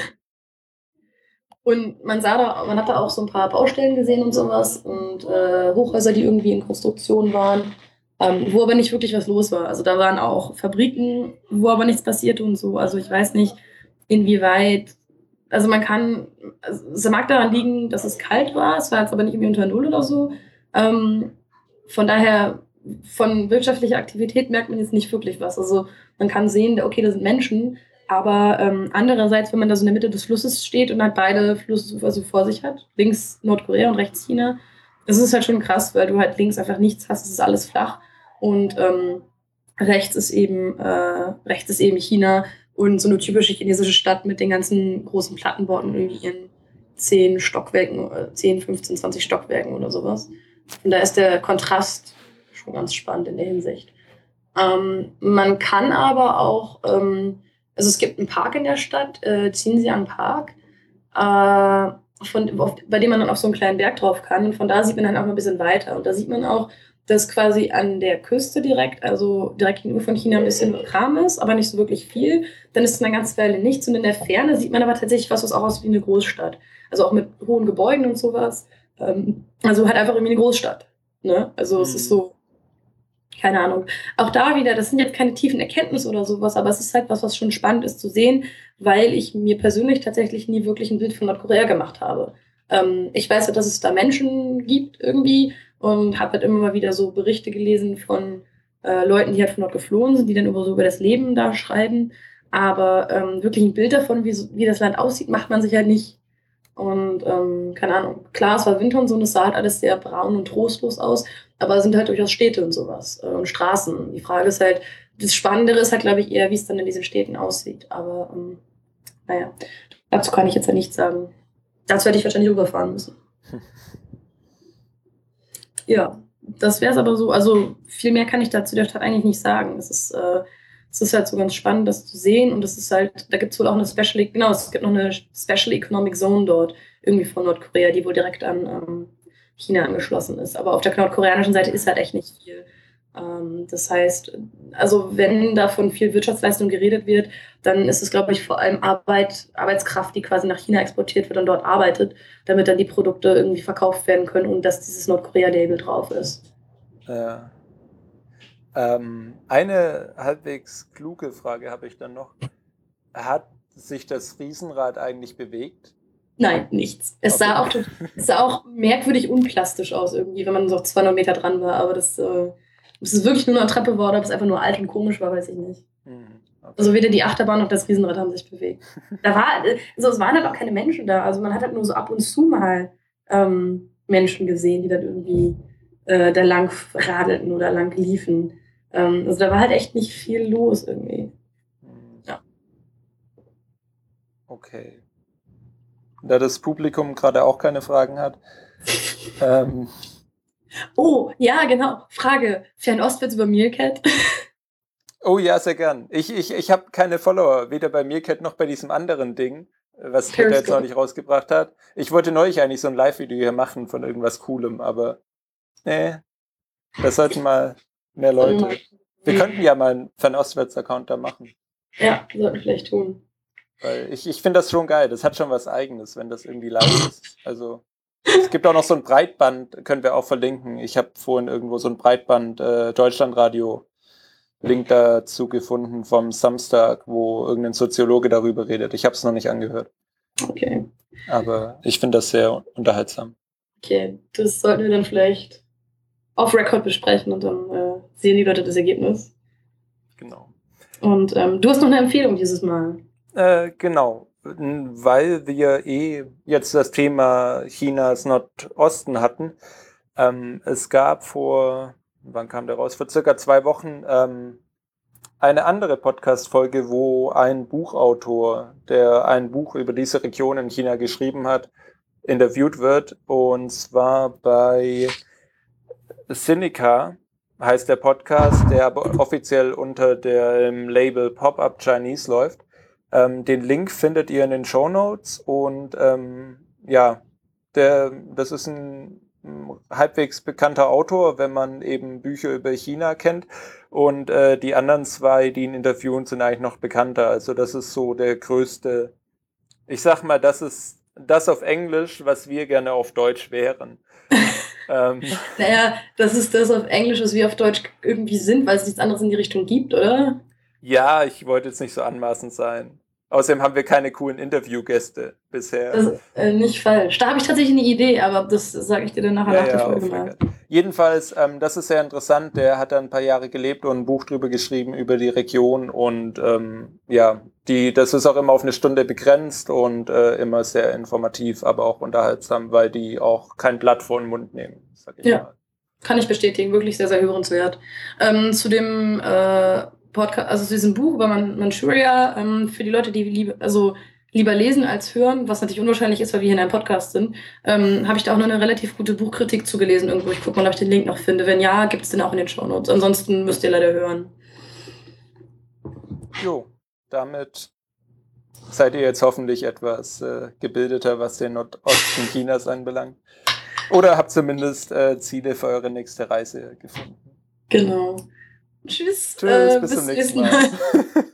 Und man hat da auch so ein paar Baustellen gesehen und sowas und Hochhäuser, die irgendwie in Konstruktion waren, wo aber nicht wirklich was los war. Also da waren auch Fabriken, wo aber nichts passierte und so. Also ich weiß nicht, inwieweit, also es mag daran liegen, dass es kalt war, es war jetzt aber nicht irgendwie unter Null oder so. Von daher, von wirtschaftlicher Aktivität merkt man jetzt nicht wirklich was. Also man kann sehen, okay, da sind Menschen, aber andererseits, wenn man da so in der Mitte des Flusses steht und halt beide Flussufer so vor sich hat, links Nordkorea und rechts China, das ist halt schon krass, weil du halt links einfach nichts hast, es ist alles flach und rechts ist eben China und so eine typische chinesische Stadt mit den ganzen großen Plattenbauten irgendwie in 10 Stockwerken, 10, 15, 20 Stockwerken oder sowas. Und da ist der Kontrast schon ganz spannend in der Hinsicht. Man kann aber auch, also es gibt einen Park in der Stadt, Xinjiang Park, bei dem man dann auf so einen kleinen Berg drauf kann. Und von da sieht man dann auch mal ein bisschen weiter. Und da sieht man auch, dass quasi an der Küste direkt, also direkt gegenüber von China, ein bisschen Kram ist, aber nicht so wirklich viel. Dann ist es eine ganze Weile nichts. Und in der Ferne sieht man aber tatsächlich was auch aussieht wie eine Großstadt. Also auch mit hohen Gebäuden und sowas. Also halt einfach irgendwie eine Großstadt. Ne? Also es ist so, keine Ahnung. Auch da wieder, das sind jetzt keine tiefen Erkenntnisse oder sowas, aber es ist halt was schon spannend ist zu sehen, weil ich mir persönlich tatsächlich nie wirklich ein Bild von Nordkorea gemacht habe. Ich weiß halt, dass es da Menschen gibt irgendwie und habe halt immer mal wieder so Berichte gelesen von Leuten, die halt von dort geflohen sind, die dann über das Leben da schreiben. Aber wirklich ein Bild davon, wie das Land aussieht, macht man sich halt nicht. Und keine Ahnung. Klar, es war Winter und so und es sah halt alles sehr braun und trostlos aus, aber es sind halt durchaus Städte und sowas und Straßen. Die Frage ist halt, das Spannendere ist halt, glaube ich, eher, wie es dann in diesen Städten aussieht. Aber naja, dazu kann ich jetzt ja nichts sagen. Dazu hätte ich wahrscheinlich rüberfahren müssen. Ja, das wäre es aber so. Also viel mehr kann ich dazu der Stadt eigentlich nicht sagen. Es ist halt so ganz spannend, das zu sehen. Und es ist halt, da gibt es wohl auch es gibt noch eine Special Economic Zone dort, irgendwie von Nordkorea, die wohl direkt an China angeschlossen ist. Aber auf der nordkoreanischen Seite ist halt echt nicht viel. Das heißt, also wenn davon viel Wirtschaftsleistung geredet wird, dann ist es, glaube ich, vor allem Arbeitskraft, die quasi nach China exportiert wird und dort arbeitet, damit dann die Produkte irgendwie verkauft werden können und dass dieses Nordkorea-Label drauf ist. Ja. Eine halbwegs kluge Frage habe ich dann noch. Hat sich das Riesenrad eigentlich bewegt? Nein, nichts. Es sah auch merkwürdig unplastisch aus irgendwie, wenn man so 200 Meter dran war. Aber das ist wirklich nur eine Treppe war oder ob es einfach nur alt und komisch war, weiß ich nicht. Okay. Also weder die Achterbahn noch das Riesenrad haben sich bewegt. Es waren halt auch keine Menschen da. Also man hat halt nur so ab und zu mal Menschen gesehen, die dann irgendwie da lang radelten oder lang liefen. Also da war halt echt nicht viel los irgendwie. Ja. Okay. Da das Publikum gerade auch keine Fragen hat. Oh, ja, genau. Frage. Fernostwärts über Meerkat? Oh ja, sehr gern. Ich habe keine Follower, weder bei Meerkat noch bei diesem anderen Ding, was Twitter jetzt Periscope. neulich rausgebracht hat. Ich wollte neulich eigentlich so ein Live-Video hier machen von irgendwas Coolem, aber nee, das sollten mal mehr Leute. Wir könnten ja mal einen Fernostwärts-Account da machen. Ja, sollten wir vielleicht tun. Weil ich finde das schon geil. Das hat schon was Eigenes, wenn das irgendwie live ist. Also es gibt auch noch so ein Breitband, können wir auch verlinken. Ich habe vorhin irgendwo so ein Breitband Deutschlandradio Link dazu gefunden vom Samstag, wo irgendein Soziologe darüber redet. Ich habe es noch nicht angehört. Okay. Aber ich finde das sehr unterhaltsam. Okay, das sollten wir dann vielleicht off Record besprechen und dann sehen die Leute das Ergebnis. Genau. Und du hast noch eine Empfehlung dieses Mal. Genau, weil wir jetzt das Thema Chinas Nordosten hatten. Es gab wann kam der raus? Vor circa 2 Wochen eine andere Podcast-Folge, wo ein Buchautor, der ein Buch über diese Region in China geschrieben hat, interviewt wird. Und zwar bei Sinica heißt der Podcast, der aber offiziell unter dem Label Pop-Up Chinese läuft. Den Link findet ihr in den Shownotes und das ist ein halbwegs bekannter Autor, wenn man eben Bücher über China kennt, und die anderen 2, die ihn interviewen, sind eigentlich noch bekannter. Also das ist so der größte, ich sag mal, das ist das auf Englisch, was wir gerne auf Deutsch wären. Naja, das ist das auf Englisch, was wir auf Deutsch irgendwie sind, weil es nichts anderes in die Richtung gibt, oder? Ja, ich wollte jetzt nicht so anmaßend sein. Außerdem haben wir keine coolen Interviewgäste bisher. Das ist nicht falsch. Da habe ich tatsächlich eine Idee, aber das sage ich dir dann nachher nach der Folge mal. Jedenfalls, das ist sehr interessant. Der hat da ein paar Jahre gelebt und ein Buch drüber geschrieben über die Region und das ist auch immer auf eine Stunde begrenzt und immer sehr informativ, aber auch unterhaltsam, weil die auch kein Blatt vor den Mund nehmen, sag ich mal. Kann ich bestätigen, wirklich sehr, sehr hörenswert. Zu dem Podcast, also zu diesem Buch über Manchuria, für die Leute, die lieber lesen als hören, was natürlich unwahrscheinlich ist, weil wir hier in einem Podcast sind, habe ich da auch noch eine relativ gute Buchkritik zugelesen irgendwo. Ich gucke mal, ob ich den Link noch finde. Wenn ja, gibt es den auch in den Shownotes. Ansonsten müsst ihr leider hören. Jo, damit seid ihr jetzt hoffentlich etwas gebildeter, was den Nordosten Chinas anbelangt. Oder habt zumindest Ziele für eure nächste Reise gefunden. Genau. Tschüss. Tschüss, bis zum nächsten Mal.